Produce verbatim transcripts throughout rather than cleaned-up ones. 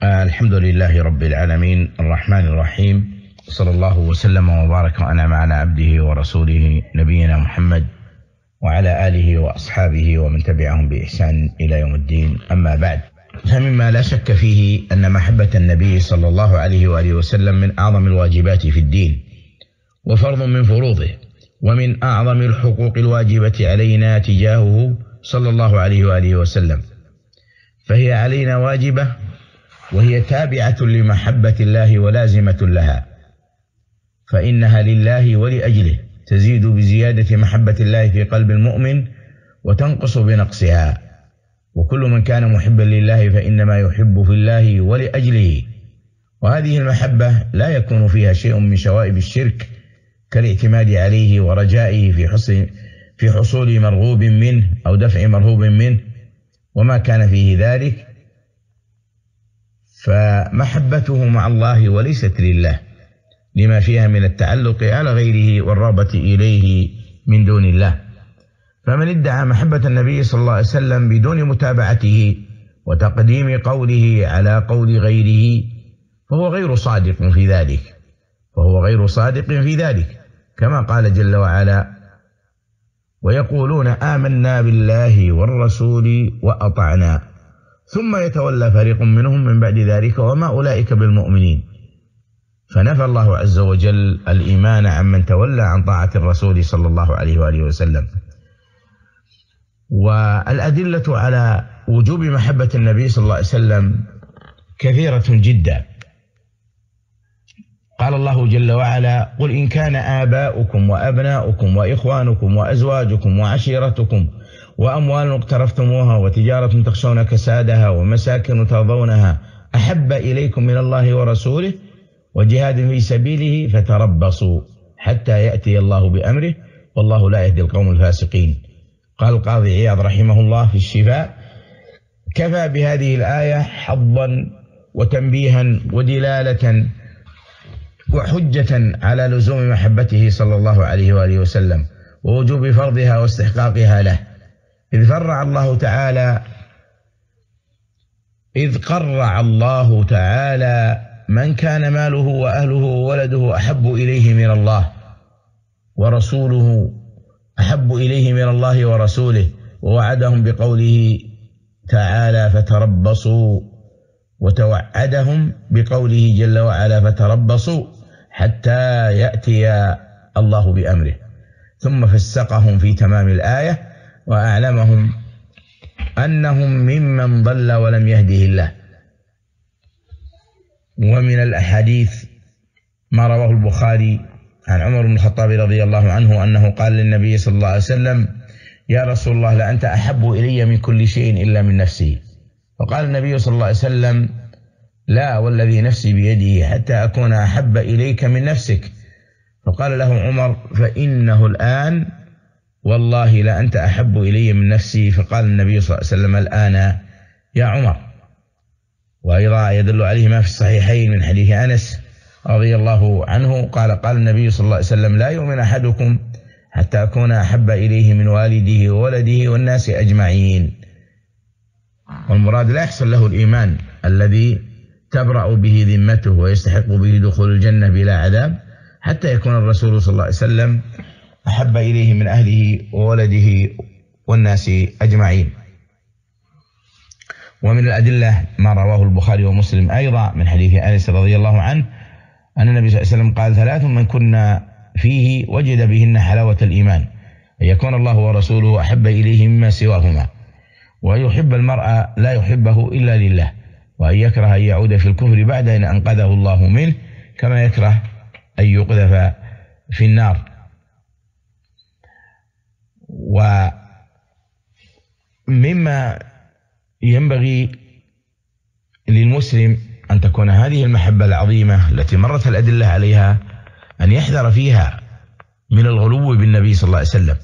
الحمد لله رب العالمين الرحمن الرحيم، صلى الله وسلم وبارك وأنعم على عبده ورسوله نبينا محمد وعلى آله وأصحابه ومن تبعهم بإحسان إلى يوم الدين. أما بعد، فمما لا شك فيه أن محبة النبي صلى الله عليه وآله وسلم من أعظم الواجبات في الدين وفرض من فروضه، ومن أعظم الحقوق الواجبة علينا تجاهه صلى الله عليه وآله وسلم، فهي علينا واجبة وهي تابعة لمحبة الله ولازمة لها، فإنها لله ولأجله، تزيد بزيادة محبة الله في قلب المؤمن وتنقص بنقصها. وكل من كان محبا لله فإنما يحب في الله ولأجله، وهذه المحبة لا يكون فيها شيء من شوائب الشرك كالاعتماد عليه ورجائه في حصول في حصول مرغوب منه أو دفع مرهوب منه، وما كان فيه ذلك فمحبته مع الله وليست لله، لما فيها من التعلق على غيره والرغبة إليه من دون الله. فمن ادعى محبة النبي صلى الله عليه وسلم بدون متابعته وتقديم قوله على قول غيره فهو غير صادق في ذلك فهو غير صادق في ذلك كما قال جل وعلا: ويقولون آمنا بالله والرسول وأطعنا ثم يتولى فريق منهم من بعد ذلك وما أولئك بالمؤمنين. فنفى الله عز وجل الإيمان عمن تولى عن طاعة الرسول صلى الله عليه وآله وسلم. والأدلة على وجوب محبة النبي صلى الله عليه وسلم كثيرة جدا. قال الله جل وعلا: قل إن كان آباؤكم وأبناؤكم وإخوانكم وأزواجكم وعشيرتكم وأموال اقترفتموها وتجارة تخشون كسادها ومساكن ترضونها أحب إليكم من الله ورسوله وجهاد في سبيله فتربصوا حتى يأتي الله بأمره والله لا يهدي القوم الفاسقين. قال القاضي عياض رحمه الله في الشفاء: كفى بهذه الآية حظا وتنبيها ودلالة وحجة على لزوم محبته صلى الله عليه وآله وسلم ووجوب فرضها واستحقاقها له، إذ فرع الله تعالى إذ قرع الله تعالى من كان ماله وأهله وولده أحب إليه من الله ورسوله أحب إليه من الله ورسوله، ووعدهم بقوله تعالى: فتربصوا، وتوعدهم بقوله جل وعلا: فتربصوا حتى يأتي الله بأمره، ثم فسقهم في تمام الآية وأعلمهم أنهم ممن ضل ولم يهده الله. ومن الأحاديث ما رواه البخاري عن عمر بن الخطاب رضي الله عنه أنه قال للنبي صلى الله عليه وسلم: يا رسول الله، لأنت أحب إلي من كل شيء إلا من نفسي. فقال النبي صلى الله عليه وسلم: لا والذي نفسي بيده حتى أكون أحب إليك من نفسك. فقال له عمر: فإنه الآن والله لأنت أحب إلي من نفسي. فقال النبي صلى الله عليه وسلم: الآن يا عمر. وأيضا يدل عليه ما في الصحيحين من حديث أنس رضي الله عنه قال: قال النبي صلى الله عليه وسلم: لا يؤمن أحدكم حتى أكون أحب إليه من والده وولده والناس أجمعين. والمراد لا يحصل له الإيمان الذي تبرأ به ذمته ويستحق به دخول الجنة بلا عذاب حتى يكون الرسول صلى الله عليه وسلم أحب إليه من أهله وولده والناس أجمعين. ومن الأدلة ما رواه البخاري ومسلم أيضا من حديث أنس رضي الله عنه أن النبي صلى الله عليه وسلم قال: ثلاث من كنا فيه وجد بهن حلاوة الإيمان: أن يكون الله ورسوله أحب إليه مما سواهما، وأن يحب المرء لا يحبه إلا لله، وأن يكره أن يعود في الكفر بعد أن أنقذه الله منه، كما يكره أن يقذف في النار. ومما ينبغي للمسلم أن تكون هذه المحبة العظيمة التي مرت الأدلة عليها أن يحذر فيها من الغلو بالنبي صلى الله عليه وسلم،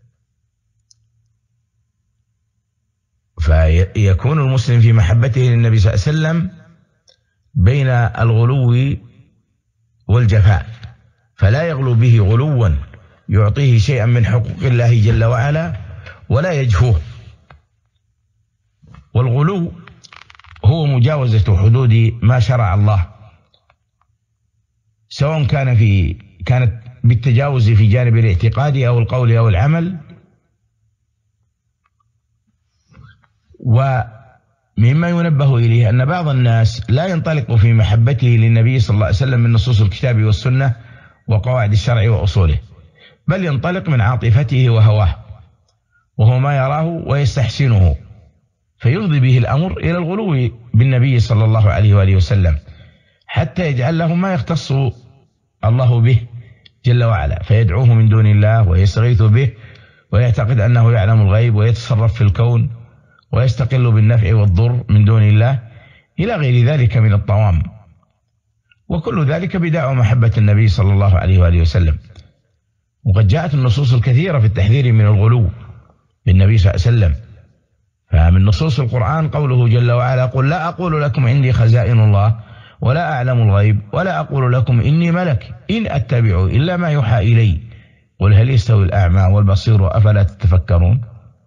فيكون المسلم في محبته للنبي صلى الله عليه وسلم بين الغلو والجفاء، فلا يغلو به غلوا يعطيه شيئا من حقوق الله جل وعلا ولا يجفوه. والغلو هو مجاوزة حدود ما شرع الله، سواء كان في كانت بالتجاوز في جانب الاعتقاد أو القول أو العمل. ومما ينبه إليه أن بعض الناس لا ينطلق في محبته للنبي صلى الله عليه وسلم من نصوص الكتاب والسنة وقواعد الشرع وأصوله، بل ينطلق من عاطفته وهواه، وهو ما يراه ويستحسنه، فيفضي به الأمر إلى الغلو بالنبي صلى الله عليه وآله وسلم، حتى يجعل له ما يختص الله به جل وعلا، فيدعوه من دون الله ويستغيث به، ويعتقد أنه يعلم الغيب ويتصرف في الكون، ويستقل بالنفع والضر من دون الله، إلى غير ذلك من الطوام. وكل ذلك بدعوى محبة النبي صلى الله عليه وآله وسلم. وقد جاءت النصوص الكثيرة في التحذير من الغلو بالنبي صلى الله عليه وسلم. فمن نصوص القرآن قوله جل وعلا: قل لا أقول لكم عندي خزائن الله ولا أعلم الغيب ولا أقول لكم إني ملك إن أتبع إلا ما يوحى إلي قل هل يستوي الأعمى والبصير أفلا تتفكرون.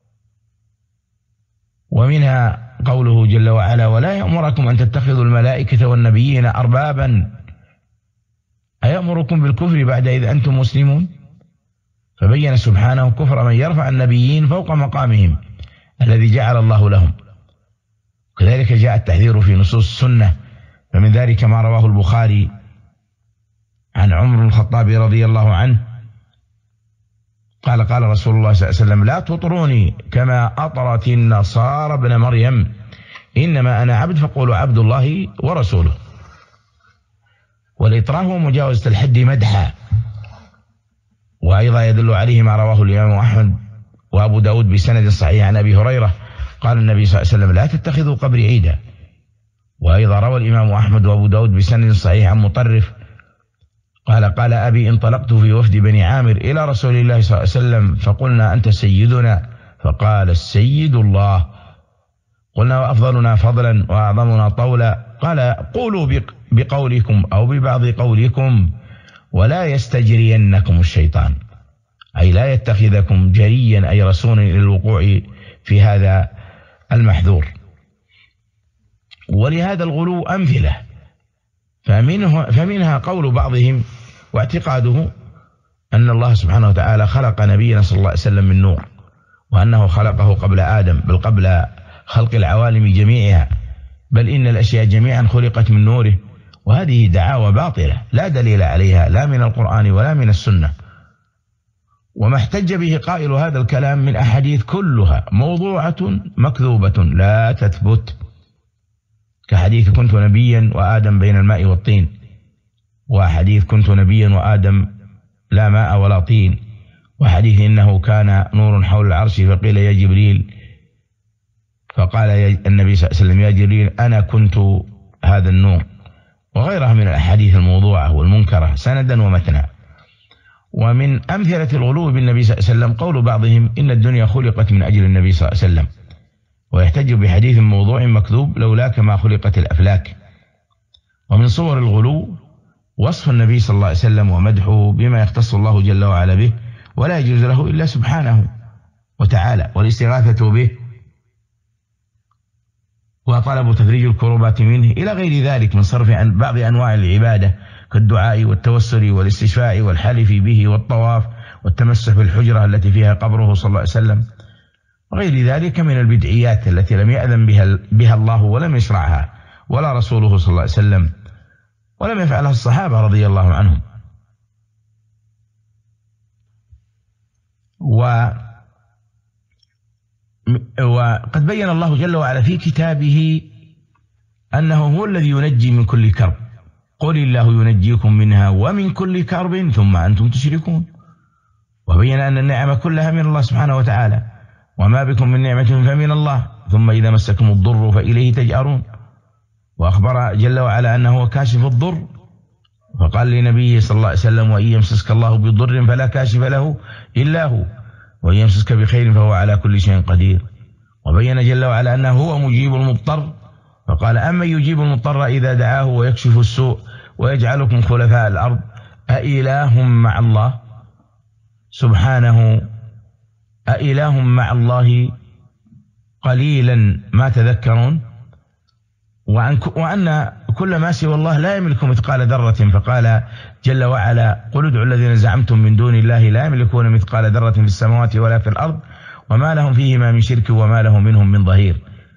ومنها قوله جل وعلا: ولا يأمركم أن تتخذوا الملائكة والنبيين أربابا أيأمركم بالكفر بعد إذ أنتم مسلمون. فبين سبحانه كفر من يرفع النبيين فوق مقامهم الذي جعل الله لهم. كذلك جاء التحذير في نصوص السنة، فمن ذلك ما رواه البخاري عن عمر بن الخطاب رضي الله عنه قال: قال رسول الله صلى الله عليه وسلم: لا تطروني كما أطرت النصارى ابن مريم، إنما أنا عبد فقولوا عبد الله ورسوله. والإطراء هو مجاوزة الحد مدحا. وأيضا يدل عليه ما رواه الإمام أحمد وأبو داود بسند صحيح عن أبي هريرة قال النبي صلى الله عليه وسلم: لا تتخذوا قبري عيدا. وأيضا روى الإمام أحمد وأبو داود بسند صحيح عن مطرف قال: قال أبي: انطلقت في وفد بني عامر إلى رسول الله صلى الله عليه وسلم فقلنا: أنت سيدنا؟ فقال: السيد الله. قلنا: وأفضلنا فضلا وأعظمنا طولا؟ قال: قولوا بقولكم أو ببعض قولكم ولا يستجرينكم الشيطان، أي لا يتخذكم جريا أي رسولا إلى الوقوع في هذا المحذور. ولهذا الغلو أمثلة، فمنه فمنها قول بعضهم واعتقاده أن الله سبحانه وتعالى خلق نبينا صلى الله عليه وسلم من نور، وأنه خلقه قبل آدم، بل قبل خلق العوالم جميعها، بل إن الأشياء جميعا خلقت من نوره. وهذه دعاوى باطلة لا دليل عليها لا من القرآن ولا من السنة. وما احتج به قائل هذا الكلام من أحاديث كلها موضوعة مكذوبة لا تثبت، كحديث كنت نبيا وآدم بين الماء والطين، وحديث كنت نبيا وآدم لا ماء ولا طين، وحديث إنه كان نور حول العرش فقيل يا جبريل، فقال النبي صلى الله عليه وسلم: يا جبريل أنا كنت هذا النور، وغيرها من الأحاديث الموضوعة والمنكرة سندا ومتنا. ومن أمثلة الغلو بالنبي صلى الله عليه وسلم قول بعضهم: إن الدنيا خلقت من أجل النبي صلى الله عليه وسلم، ويحتج بحديث موضوع مكذوب: لولاك ما خلقت الأفلاك. ومن صور الغلو وصف النبي صلى الله عليه وسلم ومدحه بما يختص الله جل وعلا به ولا يجوز له إلا سبحانه وتعالى، والاستغاثة به وطلب تفريج الكروبات منه إلى غير ذلك من صرف عن بعض أنواع العبادة كالدعاء والتوسل والاستشفاء والحلف به والطواف والتمسح بالحجرة التي فيها قبره صلى الله عليه وسلم، وغير ذلك من البدعيات التي لم يأذن بها, بها الله ولم يشرعها ولا رسوله صلى الله عليه وسلم، ولم يفعلها الصحابة رضي الله عنهم. و وقد بين الله جل وعلا في كتابه أنه هو الذي ينجي من كل كرب، قل الله ينجيكم منها ومن كل كرب ثم أنتم تشركون. وبين أن النعمة كلها من الله سبحانه وتعالى، وما بكم من نعمة فمن الله، ثم إذا مسكم الضر فإليه تجأرون. وأخبر جل وعلا أنه هو كاشف الضر، فقال لنبيه صلى الله عليه وسلم: وإن يمسسك الله بضر فلا كاشف له إلا هو، وإن يمسسك بخير فهو على كل شيء قدير. وبين جل وعلا أنه هو مجيب المضطر، فقال: أما يجيب المضطر إذا دعاه ويكشف السوء ويجعلكم خلفاء الأرض أإله مع الله سبحانه، أإله مع الله قليلا ما تذكرون. وأن كل ما سوى الله لا يملك مثقال ذرة، فقال جل وعلا: قل ادعوا الذين زعمتم من دون الله لا يملكون مثقال ذرة في السماوات ولا في الأرض وما لهم فيهما من شرك وما له منهم من ظهير،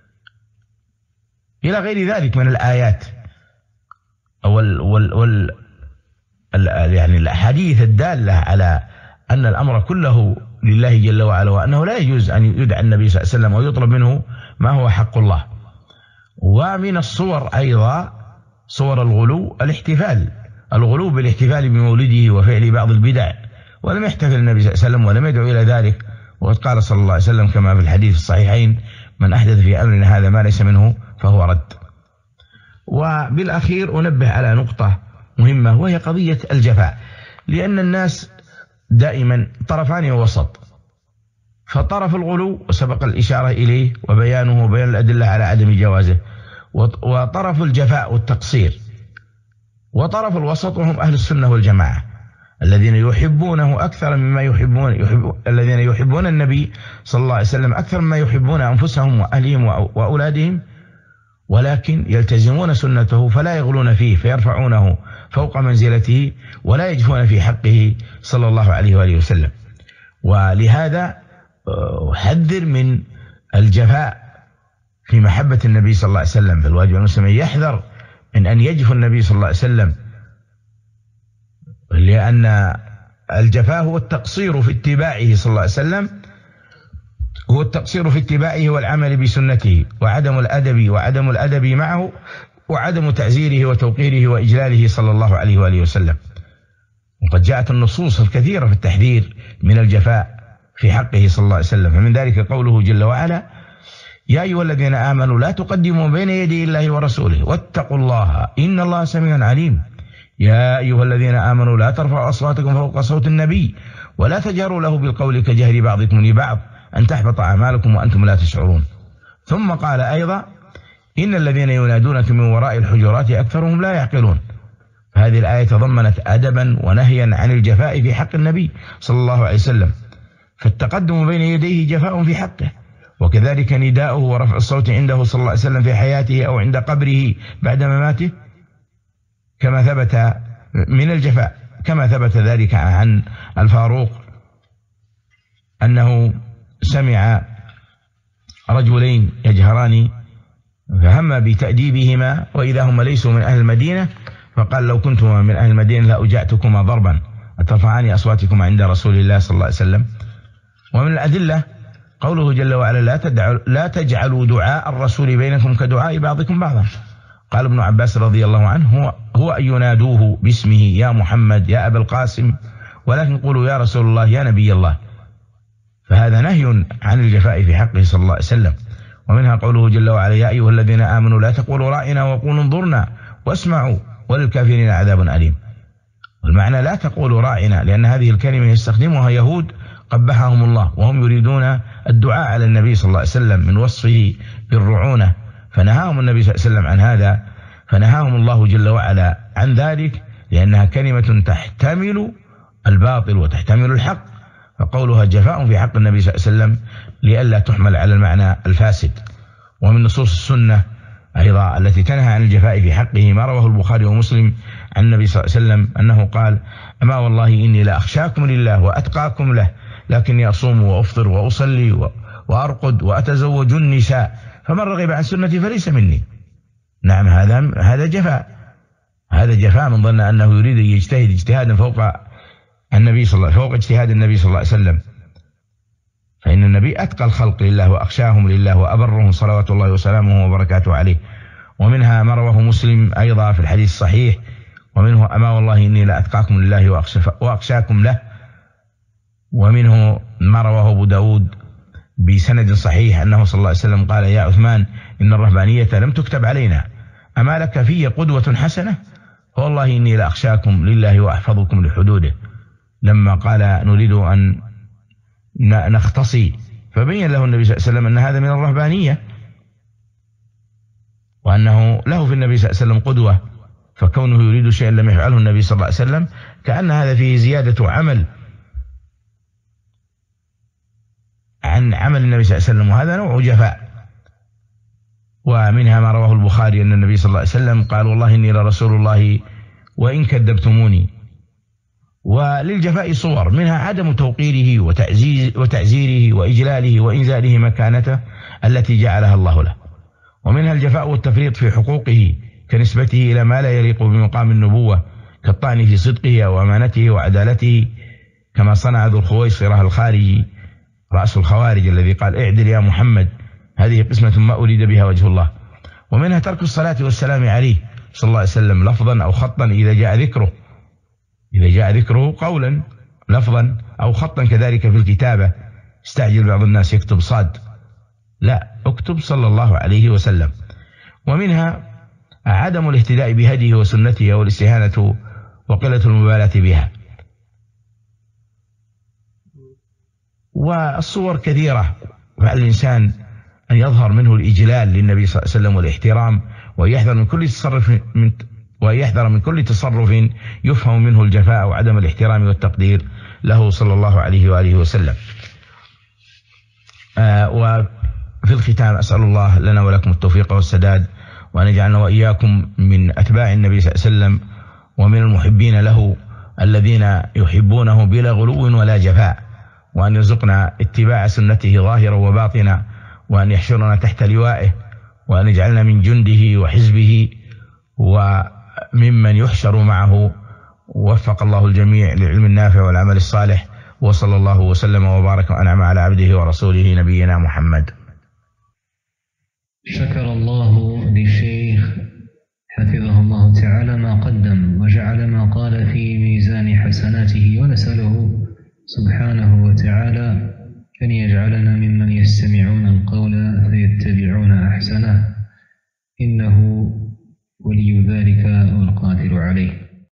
إلى غير ذلك من الآيات وال وال وال يعني الأحاديث الدالة على أن الأمر كله لله جل وعلا، وأنه لا يجوز أن يدعى النبي صلى الله عليه وسلم ويطلب منه ما هو حق الله. ومن الصور أيضا صور الغلو الاحتفال الغلو بالاحتفال بمولده وفعل بعض البدع، ولم يحتفل النبي صلى الله عليه وسلم ولم يدعو إلى ذلك، وقد قال صلى الله عليه وسلم كما في الحديث الصحيحين: من أحدث في أمرنا هذا ما ليس منه فهو رد. وبالأخير أنبه على نقطة مهمة، وهي قضية الجفاء، لأن الناس دائما طرفان ووسط، فطرف الغلو وسبق الإشارة إليه وبيانه وبيان الأدلة على عدم جوازه، وطرف الجفاء والتقصير، وطرف الوسط وهم أهل السنة والجماعة الذين يحبونه أكثر مما يحبون يحب الذين يحبون النبي صلى الله عليه وسلم أكثر مما يحبون أنفسهم وأهلهم وأولادهم، ولكن يلتزمون سنته فلا يغلون فيه فيرفعونه فوق منزلته ولا يجفون في حقه صلى الله عليه وآله وسلم. ولهذا أحذر من الجفاء في محبة النبي صلى الله عليه وسلم، فالواجب المسلم يحذر من أن يجف النبي صلى الله عليه وسلم، لأن الجفاء هو التقصير في اتباعه صلى الله عليه وسلم، هو التقصير في اتباعه والعمل بسنته، وعدم الأدب وعدم الأدب معه، وعدم تعزيره وتوقيره وإجلاله صلى الله عليه وآله وسلم. وقد جاءت النصوص الكثيرة في التحذير من الجفاء في حقه صلى الله عليه وسلم، فمن ذلك قوله جل وعلا: يا أيها الذين آمنوا لا تقدموا بين يدي الله ورسوله واتقوا الله إن الله سميع عليم. يا أيها الذين آمنوا لا ترفعوا أصواتكم فوق صوت النبي ولا تجهروا له بالقول كجهر بعضكم لبعض أن تحبط أعمالكم وأنتم لا تشعرون. ثم قال أيضا: إن الذين ينادونك من وراء الحجرات أكثرهم لا يعقلون. هذه الآية تضمنت أدبا ونهيا عن الجفاء في حق النبي صلى الله عليه وسلم، فالتقدم بين يديه جفاء في حقه، وكذلك نداؤه ورفع الصوت عنده صلى الله عليه وسلم في حياته أو عند قبره بعد مماته كما ثبت من الجفاء، كما ثبت ذلك عن الفاروق أنه سمع رجلين يجهران فهم بتأديبهما وإذا هم ليسوا من أهل المدينة، فقال: لو كنتما من أهل المدينة لأجعتكما ضربا أترفعان أصواتكما عند رسول الله صلى الله عليه وسلم. ومن الأدلة قوله جل وعلا: لا, تدعوا لا تجعلوا دعاء الرسول بينكم كدعاء بعضكم بعضا. قال ابن عباس رضي الله عنه: هو, هو أن ينادوه باسمه يا محمد يا أبا القاسم، ولكن قولوا يا رسول الله يا نبي الله. فهذا نهي عن الجفاء في حقه صلى الله عليه وسلم. ومنها قوله جل وعلا: يا أيها الذين آمنوا لا تقولوا راعنا وقولوا انظرنا واسمعوا وللكافرين عذاب أليم. والمعنى لا تقولوا راعنا، لأن هذه الكلمة يستخدمها يهود قبحهم الله، وهم يريدون الدعاء على النبي صلى الله عليه وسلم من وصفه بالرعونة، فنهاهم النبي صلى الله عليه وسلم عن هذا، فنهاهم الله جل وعلا عن ذلك، لأنها كلمة تحتمل الباطل وتحتمل الحق، فقولها جفاء في حق النبي صلى الله عليه وسلم لئلا تحمل على المعنى الفاسد. ومن نصوص السنة أيضا التي تنهى عن الجفاء في حقه ما رواه البخاري ومسلم عن النبي صلى الله عليه وسلم أنه قال: أما والله إني لأخشاكم لله وأتقاكم له، لكني أصوم وأفطر وأصلي وأرقد وأتزوج النساء، فمن رغب عن سنتي فليس مني. نعم، هذا هذا جفاء، هذا جفاء من ظن أنه يريد أن يجتهد اجتهادا فوق النبي صلى الله عليه وسلم، فوق اجتهاد النبي صلى الله عليه وسلم، فإن النبي أتقى الخلق لله وأخشاهم لله وأبرهم صلوات الله وسلامه وبركاته عليه. ومنها ما رواه مسلم أيضا في الحديث الصحيح، ومنه أما والله إني لأتقاكم لله وأخشاكم له. ومنه ما رواه أبو داود بسند صحيح أنه صلى الله عليه وسلم قال: يا عثمان إن الرهبانية لم تكتب علينا، أما لك في قدوة حسنة؟ والله إني لأخشاكم لله وأحفظكم لحدوده. لما قال نريد أن نختصي، فبين له النبي صلى الله عليه وسلم أن هذا من الرهبانية، وأنه له في النبي صلى الله عليه وسلم قدوة، فكونه يريد شيئا لم يفعله النبي صلى الله عليه وسلم كأن هذا فيه زيادة عمل عن عمل النبي صلى الله عليه وسلم، وهذا نوع جفاء. ومنها ما رواه البخاري أن النبي صلى الله عليه وسلم قال: والله إني لرسول الله وإن كذبتموني. وللجفاء صور، منها عدم توقيره وتعزيره وإجلاله وإنزاله مكانته التي جعلها الله له. ومنها الجفاء والتفريط في حقوقه كنسبته إلى ما لا يليق بمقام النبوة، كالطعن في صدقه وأمانته وعدالته، كما صنع ذو الخويصرة الخارجي رأس الخوارج الذي قال: اعدل يا محمد، هذه قسمة ما أريد بها وجه الله. ومنها ترك الصلاة والسلام عليه صلى الله عليه وسلم لفظا أو خطا إذا جاء ذكره إذا جاء ذكره قولا لفظا أو خطا، كذلك في الكتابة. استعجل بعض الناس يكتب صاد، لا، اكتب صلى الله عليه وسلم. ومنها عدم الاهتداء بهديه وسنته والاستهانة وقلة المبالاة بها. والصور كثيرة، فعلى الإنسان أن يظهر منه الإجلال للنبي صلى الله عليه وسلم والاحترام، ويحذر من كل تصرف من ويحذر من كل تصرف يفهم منه الجفاء وعدم الاحترام والتقدير له صلى الله عليه وآله وسلم. آه وفي الختام أسأل الله لنا ولكم التوفيق والسداد، وأن يجعلنا وإياكم من أتباع النبي صلى الله عليه وسلم ومن المحبين له الذين يحبونه بلا غلو ولا جفاء، وأن يرزقنا اتباع سنته ظاهرا وباطنا، وأن يحشرنا تحت لوائه، وأن يجعلنا من جنده وحزبه وممن يحشر معه. وفق الله الجميع للعلم النافع والعمل الصالح، وصلى الله وسلم وبارك وأنعم على عبده ورسوله نبينا محمد. شكر الله للشيخ حفظه الله تعالى ما قدم وجعل ما قال في ميزان حسناته، ونسأله سبحانه وتعالى أن يجعلنا ممن يستمعون القول فيتبعون أحسنه، إنه ولي ذلك والقادر عليه.